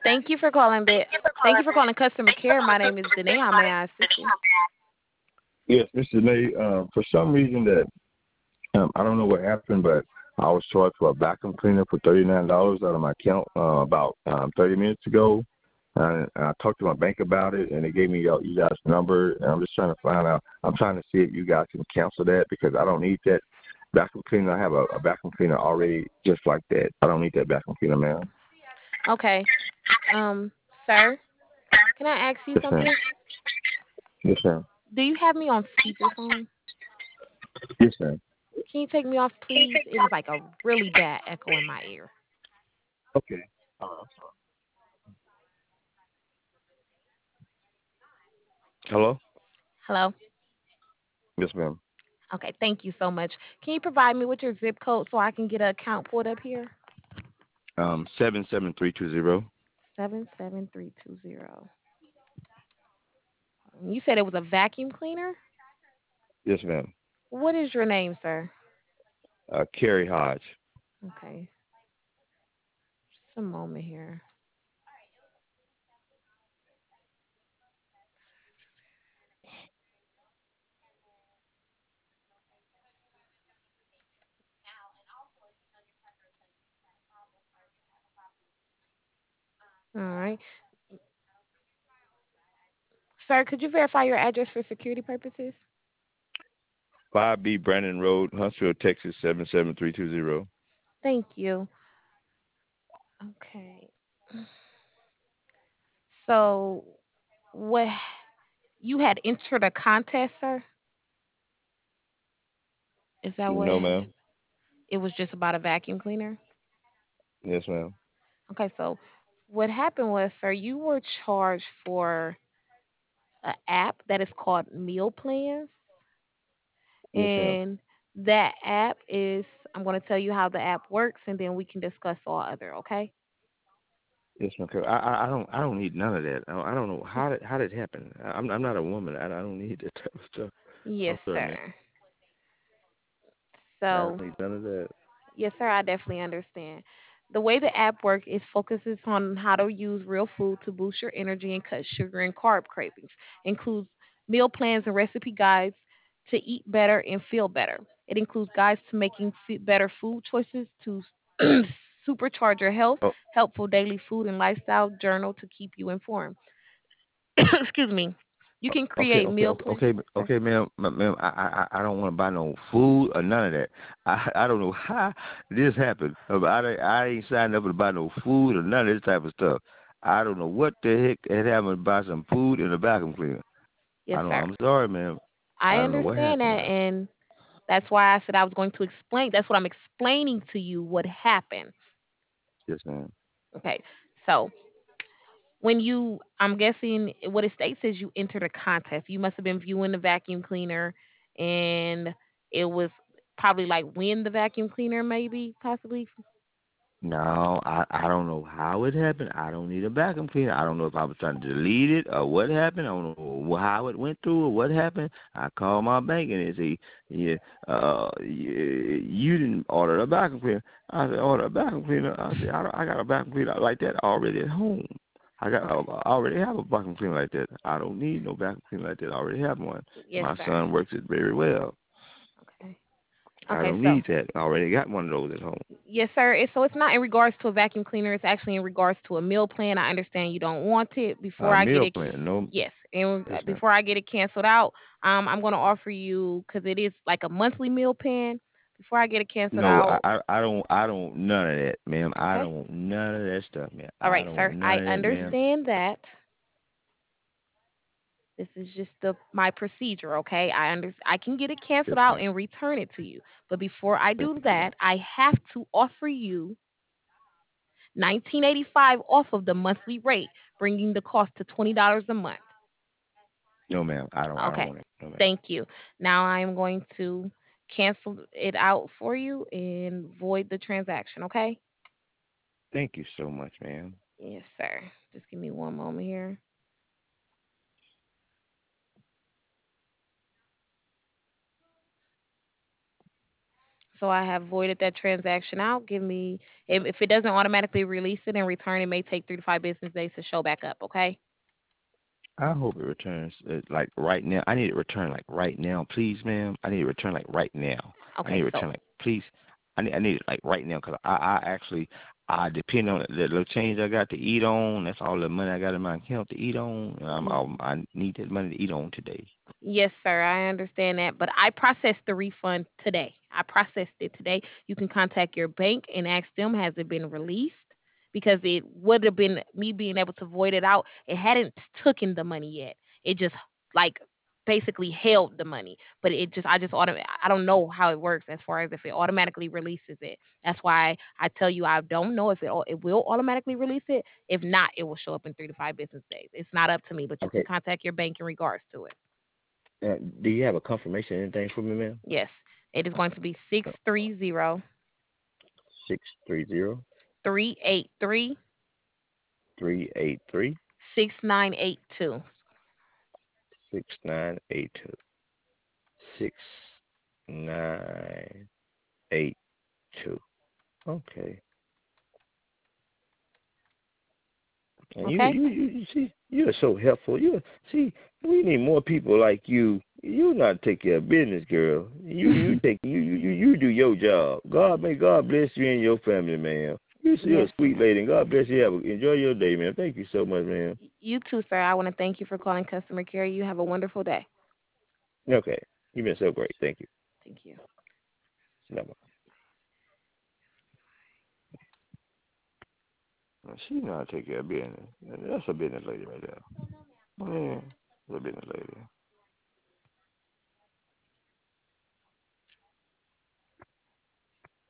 Thank you for calling. Thank you for calling customer care. My name is Danae. How may I assist you? Yes, Mr. Nate. For some reason that I don't know what happened, but I was charged for a vacuum cleaner for $39 out of my account about 30 minutes ago. And I talked to my bank about it, and they gave me you guys' number. And I'm just trying to find out. I'm trying to see if you guys can cancel that because I don't need that vacuum cleaner. I have a vacuum cleaner already just like that. I don't need that vacuum cleaner, ma'am. Okay. Sir, can I ask you Yes, ma'am. something? Yes, ma'am. Do you have me on speakerphone? Yes, ma'am. Can you take me off, please? It is like a really bad echo in my ear. Okay. Hello. Hello? Yes, ma'am. Okay, thank you so much. Can you provide me with your zip code so I can get an account pulled up here? 77320. 77320. You said it was a vacuum cleaner? Yes, ma'am. What is your name, sir? Carrie Hodge. Okay, just a moment here. All right. Sir, could you verify your address for security purposes? 5B Brandon Road, Huntsville, Texas 77320. Thank you. Okay. So, what you had entered a contest, sir? Is that what No, ma'am. it was just about a vacuum cleaner? Yes, ma'am. Okay, so what happened was, sir, you were charged for an app that is called Meal Plans, Yes, ma'am. and that app is I'm going to tell you how the app works, and then we can discuss all other. Okay? Yes, ma'am. 'Cause I don't need none of that. I don't know how did it happen. I'm not a woman. I don't need that type of stuff. Yes, I'm sorry, man. sir. I So don't need none of that. yes, sir, I definitely understand. The way the app works is focuses on how to use real food to boost your energy and cut sugar and carb cravings. Includes meal plans and recipe guides to eat better and feel better. It includes guides to making better food choices to supercharge your health, Oh, helpful daily food and lifestyle journal to keep you informed. Excuse me. You can okay, create okay, meal okay, plans. okay, okay, ma'am, ma'am. I don't want to buy no food or none of that. I don't know how this happened. I ain't signed up to buy no food or none of this type of stuff. I don't know what the heck had happened to buy some food in a vacuum cleaner. Yes, I don't. sir. I'm sorry, ma'am. I I don't know what understand happened, that, ma'am. and that's why I said I was going to explain. That's what I'm explaining to you what happened. Yes, ma'am. Okay. So when I'm guessing what it states is you entered a contest. You must have been viewing the vacuum cleaner, and it was probably like win the vacuum cleaner, maybe, possibly. No, I don't know how it happened. I don't need a vacuum cleaner. I don't know if I was trying to delete it or what happened. I don't know how it went through or what happened. I called my bank and they say, yeah, you didn't order a vacuum cleaner. I said, order a vacuum cleaner. I said, I got a vacuum cleaner like that already at home. Okay. I already have a vacuum cleaner like that. I don't need no vacuum cleaner like that. I already have one. Yes, My sir. son works it very well. Okay. I Okay. don't So need that. I already got one of those at home. yes, sir. So it's not in regards to a vacuum cleaner. It's actually in regards to a meal plan. I understand you don't want it. Before I get Meal it, plan. No, yes, and yes, ma'am. before I get it canceled out, I'm going to offer you because it is like a monthly meal plan. Before I get it canceled No, out, I don't none of that, ma'am. I okay. don't want none of that stuff, man. All I right, don't want sir. none I of that, ma'am. understand that. This is just my procedure, okay? I can get it Yes, canceled out ma'am. and return it to you. But before I Yes, do ma'am. that, I have to offer you 1985 off of the monthly rate, bringing the cost to $20 a month. No, ma'am. I don't Okay. want it. No, ma'am. Thank you. Now I am going to cancel it out for you and void the transaction, okay? Thank you so much, ma'am. Yes, sir. Just give me one moment here. So I have voided that transaction out. Give me if it doesn't automatically release it and return, it may take 3 to 5 business days to show back up. Okay. I hope it returns like right now. I need it returned like right now, please, ma'am. I need it returned like right now. I need Okay. it So returned like please. I need it like right now because I actually I depend on the little change I got to eat on. That's all the money I got in my account to eat on. I need that money to eat on today. yes, sir, I understand that, but I processed the refund today. I processed it today. You can contact your bank and ask them has it been released because it would have been me being able to void it out. It hadn't taken the money yet. It just like basically held the money, but it just I don't know how it works as far as if it automatically releases it. That's why I tell you I don't know if it will automatically release it. If not, it will show up in 3 to 5 business days. It's not up to me, but you can Okay. contact your bank in regards to it. Do you have a confirmation anything for me, ma'am? Yes, it is going to be 630 630 383 383 6982. 6982 6982. Okay. And Okay? you see, you're so helpful. You see, we need more people like you. You not take care of business, girl. You take you do your job. God bless you and your family, man. You're Yes, a sweet sir. lady, and God bless you. Enjoy your day, man. Thank you so much, man. You too, sir. I want to thank you for calling customer care. You have a wonderful day. Okay, you've been so great. Thank you. Thank you. Bye. She know how to take care of business. That's a business lady right there. Yeah, that's a business lady.